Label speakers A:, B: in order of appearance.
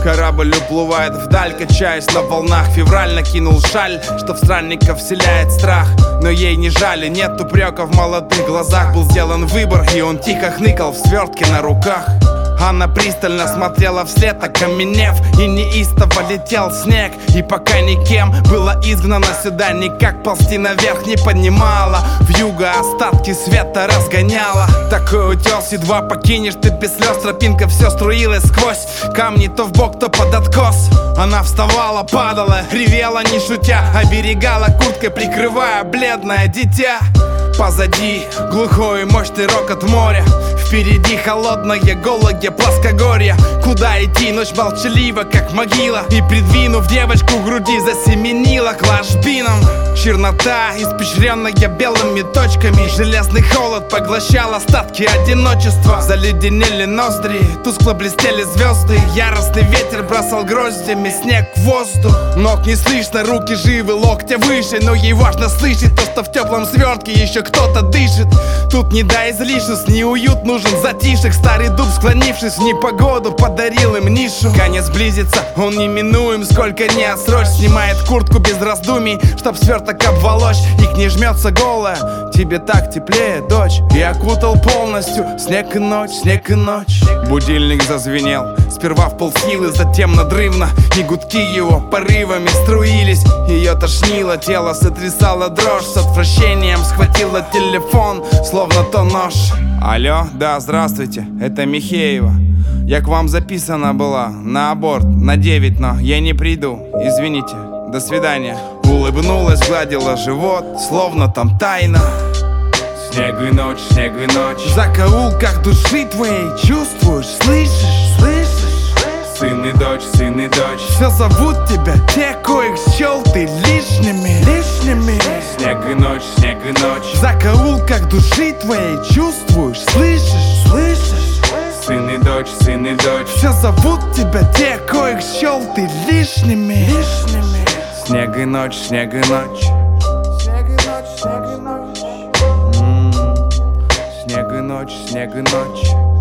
A: Корабль уплывает вдаль, качаясь на волнах. Февраль накинул шаль, что в странников вселяет страх. Но ей не жаль, и нет упрека в молодых глазах. Был сделан выбор, и он тихо хныкал в свертке на руках. Она пристально смотрела вслед, окаменев, и неистово летел снег. И пока никем было изгнано сюда, никак ползти наверх не поднимала. Вьюга остатки света разгоняла. Такой утес едва покинешь ты без слез. Тропинка все струилась сквозь камни, то в бок, то под откос. Она вставала, падала, ревела не шутя, оберегала курткой, прикрывая бледное дитя. Позади глухой и мощный рокот моря, впереди холодное голое плоскогорье. Куда идти, ночь молчалива, как могила, и, придвинув девочку к груди, засеменила к ложбинам. Чернота, испещренная белыми точками, железный холод поглощал остатки одиночества. Заледенели ноздри, тускло блестели звезды, яростный ветер бросал гроздями снег в воздух. Ног не слышно, руки живы, локтя выше, но ей важно слышать то, что в теплом свертке еще кто-то дышит. Тут не до излишеств, не уют, нужен затишек. Старый дуб, склонившись в непогоду, подарил им нишу. Конец близится, он неминуем, сколько не отсрочь. Снимает куртку без раздумий, чтоб сверток обволочь. И к ней жмется голая: тебе так теплее, дочь. И окутал полностью снег и ночь, снег и ночь. Будильник зазвенел, сперва в полсилы, затем надрывно, и гудки его порывами струились. Ее тошнило, тело сотрясало дрожь. С отвращением схватила телефон, словно то нож. Алло, да, здравствуйте, это Михеева. Я к вам записана была на аборт на 9, но я не приду, извините, до свидания. Улыбнулась, гладила живот, словно там тайна. Снег и ночь, снег и ночь. В закоулках души твоей чувствуешь, слышишь, слышишь? Сын и дочь, сын и дочь. Все зовут тебя те, коих счел ты лишними, лишними. Снег и ночь, снег и ночь. В закоулках души твоей чувствуешь, слышишь, слышишь? Сын и дочь, сын и дочь. Все зовут тебя те, коих счел ты лишними, лишними. Снег и ночь, снег и ночь. Снег и ночь, снег и ночь. Снег и ночь, снег и ночь.